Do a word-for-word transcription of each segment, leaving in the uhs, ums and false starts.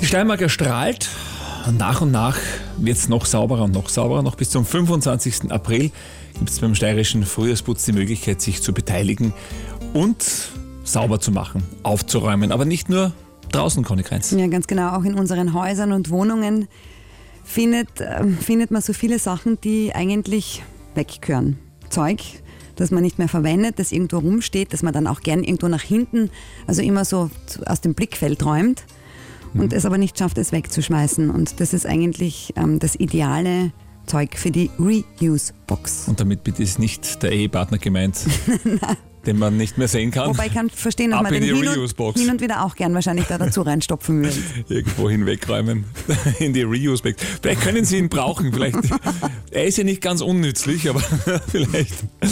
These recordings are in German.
Die Steiermark erstrahlt. Nach und nach wird es noch sauberer und noch sauberer. Noch bis zum fünfundzwanzigsten April gibt es beim steirischen Frühjahrsputz die Möglichkeit, sich zu beteiligen und sauber zu machen, aufzuräumen. Aber nicht nur draußen, Conny Kreinz. Ja, ganz genau. Auch in unseren Häusern und Wohnungen findet, äh, findet man so viele Sachen, die eigentlich weggehören. Zeug, das man nicht mehr verwendet, das irgendwo rumsteht, das man dann auch gern irgendwo nach hinten, also immer so aus dem Blickfeld räumt und mhm. es aber nicht schafft, es wegzuschmeißen. Und das ist eigentlich ähm, das ideale Zeug für die Reuse-Box. Und damit bitte ist nicht der Ehepartner gemeint, den man nicht mehr sehen kann. Wobei ich kann verstehen, dass Ab man den hin und, hin und wieder auch gern wahrscheinlich da dazu reinstopfen würde. Irgendwo hinwegräumen in die Reuse-Box. Vielleicht können Sie ihn brauchen. Vielleicht, er ist ja nicht ganz unnützlich, aber vielleicht,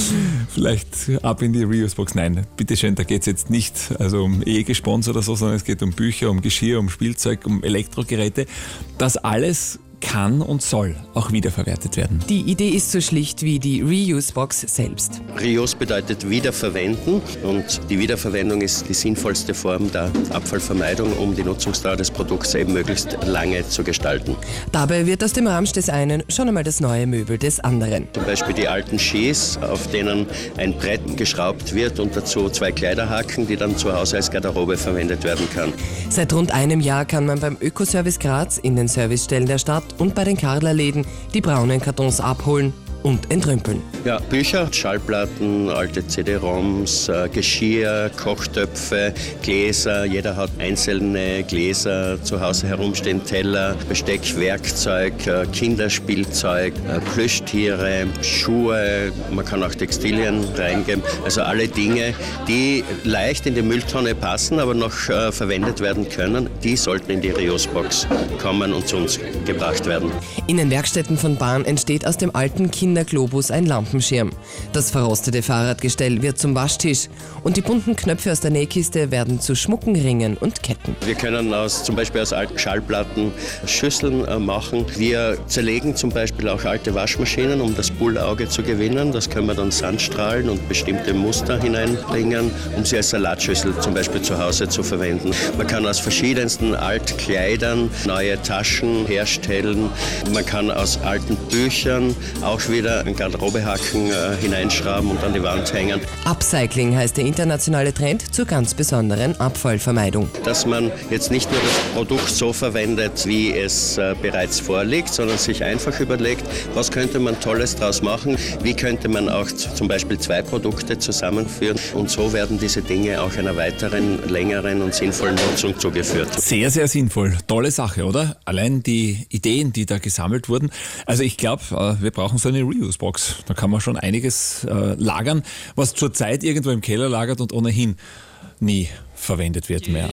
vielleicht ab in die Reuse-Box. Nein, bitteschön, da geht es jetzt nicht also um Ehegespons oder so, sondern es geht um Bücher, um Geschirr, um Spielzeug, um Elektrogeräte. Das alles kann und soll auch wiederverwertet werden. Die Idee ist so schlicht wie die Reuse-Box selbst. Reuse bedeutet wiederverwenden und die Wiederverwendung ist die sinnvollste Form der Abfallvermeidung, um die Nutzungsdauer des Produkts eben möglichst lange zu gestalten. Dabei wird aus dem Ramsch des einen schon einmal das neue Möbel des anderen. Zum Beispiel die alten Skis, auf denen ein Brett geschraubt wird und dazu zwei Kleiderhaken, die dann zu Hause als Garderobe verwendet werden kann. Seit rund einem Jahr kann man beim Ökoservice Graz in den Servicestellen der Stadt und bei den Karler-Läden die braunen Kartons abholen und entrümpeln. Ja, Bücher, Schallplatten, alte C D-ROMs, äh, Geschirr, Kochtöpfe, Gläser. Jeder hat einzelne Gläser zu Hause herumstehen, Teller, Besteck, Werkzeug, äh, Kinderspielzeug, äh, Plüschtiere, Schuhe. Man kann auch Textilien reingeben. Also alle Dinge, die leicht in die Mülltonne passen, aber noch äh, verwendet werden können, die sollten in die Reuse-Box kommen und zu uns gebracht werden. In den Werkstätten von Bahn entsteht aus dem alten Kinderglobus ein Lampenschirm. Das verrostete Fahrradgestell wird zum Waschtisch und die bunten Knöpfe aus der Nähkiste werden zu schmucken Ringen und Ketten. Wir können aus, zum Beispiel aus alten Schallplatten Schüsseln äh, machen. Wir zerlegen zum Beispiel auch alte Waschmaschinen, um das Bullauge zu gewinnen. Das können wir dann sandstrahlen und bestimmte Muster hineinbringen, um sie als Salatschüssel zum Beispiel zu Hause zu verwenden. Man kann aus verschiedensten Altkleidern neue Taschen herstellen. Man kann aus alten Büchern auch wieder einen Garderobehaken äh, hineinschrauben und an die Wand hängen. Upcycling heißt der internationale Trend zur ganz besonderen Abfallvermeidung. Dass man jetzt nicht nur das Produkt so verwendet, wie es äh, bereits vorliegt, sondern sich einfach überlegt, was könnte man Tolles draus machen, wie könnte man auch z- zum Beispiel zwei Produkte zusammenführen und so werden diese Dinge auch einer weiteren, längeren und sinnvollen Nutzung zugeführt. Sehr, sehr sinnvoll. Tolle Sache, oder? Allein die Ideen, die da gesammelt wurden. Also ich glaube, äh, wir brauchen so eine Reuse-Box. Da kann man schon einiges äh, lagern, was zurzeit irgendwo im Keller lagert und ohnehin nie verwendet wird mehr.